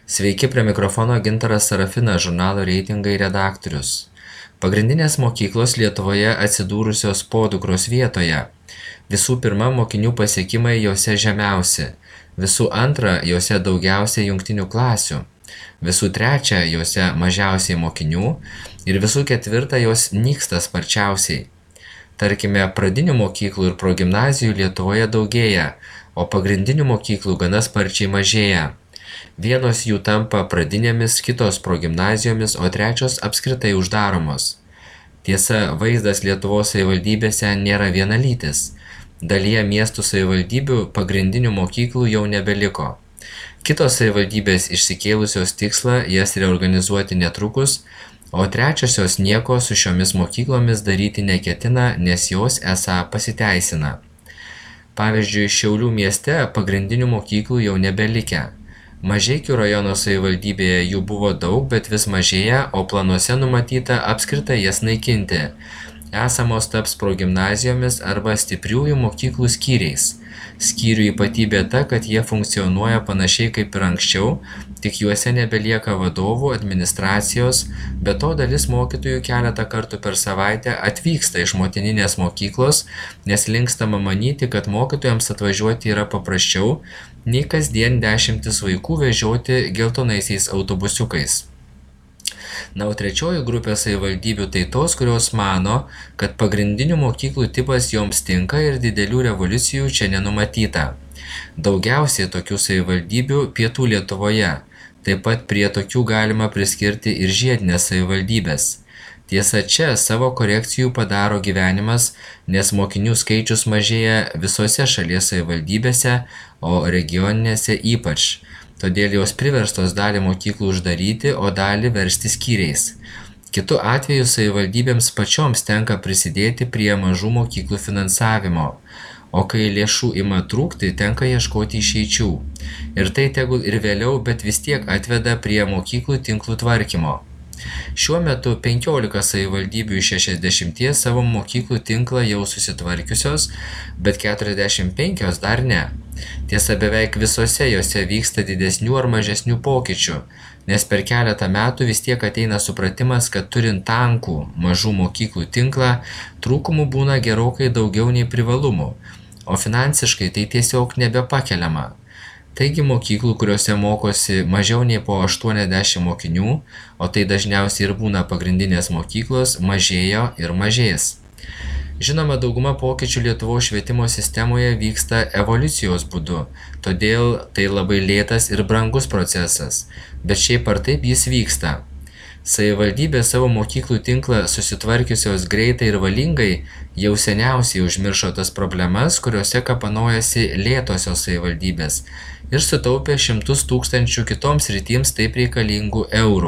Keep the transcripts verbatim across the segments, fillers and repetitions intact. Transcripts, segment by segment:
Sveiki, prie mikrofono Gintaras Sarafinas, žurnalo Reitingai redaktorius. Pagrindinės mokyklos Lietuvoje atsidūrusios podukros vietoje. Visų pirma, mokinių pasiekimai jose žemiausi. Visų antra, jose daugiausiai jungtinių klasių. Visų trečia, jose mažiausiai mokinių. Ir visų ketvirta, jos nyksta sparčiausiai. Tarkime, pradinių mokyklų ir progimnazijų Lietuvoje daugėja, o pagrindinių mokyklų gana sparčiai mažėja. Vienos jų tampa pradinėmis, kitos progimnazijomis, o trečios apskritai uždaromos. Tiesa, vaizdas Lietuvos savivaldybėse nėra vienalytis. Dalyje miestų savivaldybių pagrindinių mokyklų jau nebeliko. Kitos savivaldybės išsikėlusios tikslą jas reorganizuoti netrukus, o trečiosios nieko su šiomis mokyklomis daryti neketina, nes jos esą pasiteisina. Pavyzdžiui, Šiaulių mieste pagrindinių mokyklų jau nebelikę. Mažeikių rajono savivaldybėje jų buvo daug, bet vis mažėja, o planuose numatyta apskritai jas naikinti. Esamos taps progimnazijomis arba stipriųjų mokyklų skyriais. Skyrių ypatybė ta, kad jie funkcionuoja panašiai kaip ir anksčiau, tik juose nebelieka vadovų, administracijos, be to dalis mokytojų keletą kartų per savaitę atvyksta iš motininės mokyklos, nes linkstama manyti, kad mokytojams atvažiuoti yra paprasčiau, nei kasdien dešimtis vaikų vežioti geltonaisiais autobusiukais. Na, o trečioji grupė savivaldybių tai tos, kurios mano, kad pagrindinių mokyklų tipas joms tinka ir didelių revoliucijų čia nenumatyta. Daugiausiai tokių savivaldybių pietų Lietuvoje, taip pat prie tokių galima priskirti ir žiedinės savivaldybės. Tiesa, čia savo korekcijų padaro gyvenimas, nes mokinių skaičius mažėja visose šalies savivaldybėse, o regioninėse ypač. Todėl jos priverstos dalį mokyklų uždaryti, o dalį versti skyriais. Kitu atveju savivaldybėms pačioms tenka prisidėti prie mažų mokyklų finansavimo, o kai lėšų ima trūkti, tenka ieškoti išeičių. Ir tai tegul ir vėliau, bet vis tiek atveda prie mokyklų tinklų tvarkymo. Šiuo metu penkiolika savivaldybių iš šešiasdešimties savo mokyklų tinklą jau susitvarkiusios, bet keturiasdešimt penkios dar ne. Tiesa, beveik visose jose vyksta didesnių ar mažesnių pokyčių, nes per keletą metų vis tiek ateina supratimas, kad turint tankų mažų mokyklų tinklą, trūkumų būna gerokai daugiau nei privalumų, o finansiškai tai tiesiog nebepakeliama. Taigi mokyklų, kuriuose mokosi mažiau nei po aštuoniasdešimt mokinių, o tai dažniausiai ir būna pagrindinės mokyklos, mažėjo ir mažės. Žinoma, dauguma pokyčių Lietuvos švietimo sistemoje vyksta evoliucijos būdu, todėl tai labai lėtas ir brangus procesas, bet šiaip ar taip jis vyksta. Savivaldybė savo mokyklų tinklą susitvarkiusios greitai ir valingai jau seniausiai užmiršo tas problemas, kuriuose kapanojasi lėtosios savivaldybės ir sutaupė šimtus tūkstančių kitoms sritims taip reikalingų eurų.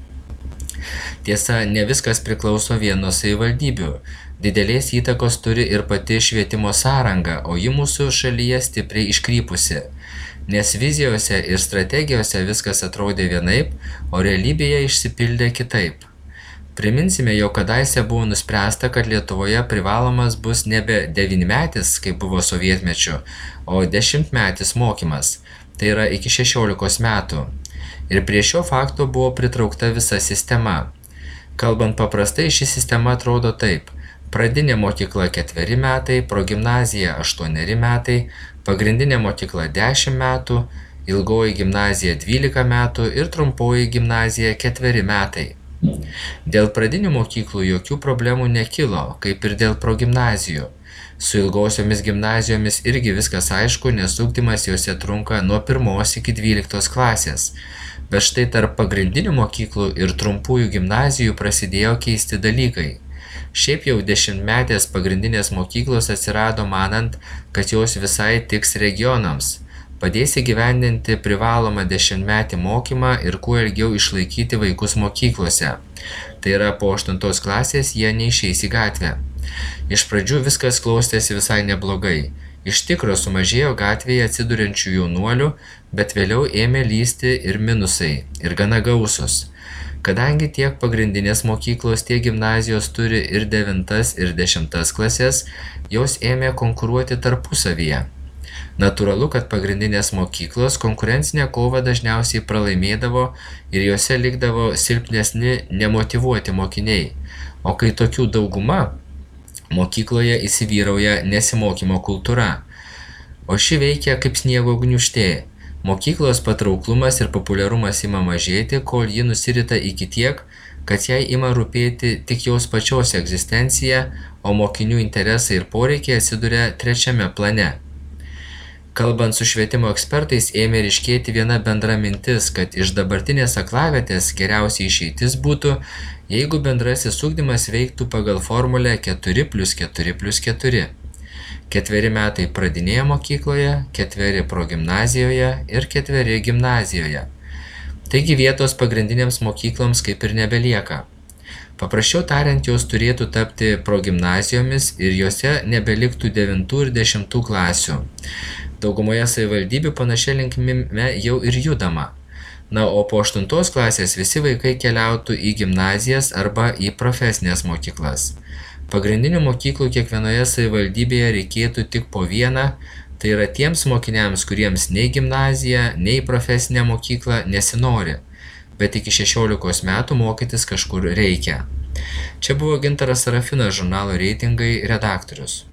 Tiesa, ne viskas priklauso vien nuo savivaldybių. Didelės įtakos turi ir pati švietimo sąranga, o ji mūsų šalyje stipriai iškrypusi. Nes vizijose ir strategijose viskas atrodė vienaip, o realybėje išsipildė kitaip. Priminsime, jog kadaise buvo nuspręsta, kad Lietuvoje privalomas bus nebe devynmetis, kaip buvo sovietmečiu, o dešimtmetis mokymas, tai yra iki šešiolikos metų. Ir prie šio fakto buvo pritraukta visa sistema. Kalbant paprastai, ši sistema atrodo taip. Pradinė mokykla ketveri metai, progimnazija aštuoneri metai, pagrindinė mokykla dešimt metų, ilgoji gimnazija dvylika metų ir trumpoji gimnazija ketveri metai. Dėl pradinių mokyklų jokių problemų nekilo, kaip ir dėl progimnazijų. Su ilgosiomis gimnazijomis irgi viskas aišku, nes ugdymas jose trunka nuo pirmos iki dvyliktos klasės. Bet štai tarp pagrindinių mokyklų ir trumpųjų gimnazijų prasidėjo keisti dalykai. Šiaip jau dešimtmetės pagrindinės mokyklos atsirado manant, kad jos visai tiks regionams. Padės įgyvendinti privalomą dešimtmetį mokymą ir kuo ilgiau išlaikyti vaikus mokyklose. Tai yra po aštuntos klasės jie neišeis į gatvę. Iš pradžių viskas klostėsi visai neblogai. Iš tikro sumažėjo gatvėje atsiduriančių jaunuolių, bet vėliau ėmė lysti ir minusai, ir gana gausus. Kadangi tiek pagrindinės mokyklos, tiek gimnazijos turi ir devintas, ir dešimtas klases, jos ėmė konkuruoti tarpusavyje. Natūralu, kad pagrindinės mokyklos konkurencinę kovą dažniausiai pralaimėdavo ir juose likdavo silpnesni nemotyvuoti mokiniai, o kai tokių dauguma, mokykloje įsivyrauja nesimokymo kultūra, o ši veikia kaip sniego gniūžtė. Mokyklos patrauklumas ir populiarumas ima mažėti, kol ji nusirita iki tiek, kad jai ima rūpėti tik jos pačios egzistencija, o mokinių interesai ir poreikiai atsiduria trečiame plane. Kalbant su švietimo ekspertais, ėmė ryškėti viena bendra mintis, kad iš dabartinės aklavietės geriausia išeitis būtų, jeigu bendrasis ugdymas veiktų pagal formulę keturi plius keturi plius keturi. Ketveri metai pradinėje mokykloje, ketveri progimnazijoje ir ketveri gimnazijoje. Taigi vietos pagrindinėms mokykloms kaip ir nebelieka. Paprasčiau tariant, jos turėtų tapti progimnazijomis ir jose nebeliktų devintų ir dešimtų klasių. Daugumoje savivaldybių panašia linkme jau ir judama. Na, o po aštuntos klasės visi vaikai keliautų į gimnazijas arba į profesinės mokyklas. Pagrindinių mokyklų kiekvienoje savivaldybėje reikėtų tik po vieną, tai yra tiems mokiniams, kuriems nei gimnazija, nei profesinė mokykla nesinori, bet iki šešiolikos metų mokytis kažkur reikia. Čia buvo Gintaras Sarafinas, žurnalo Reitingai redaktorius.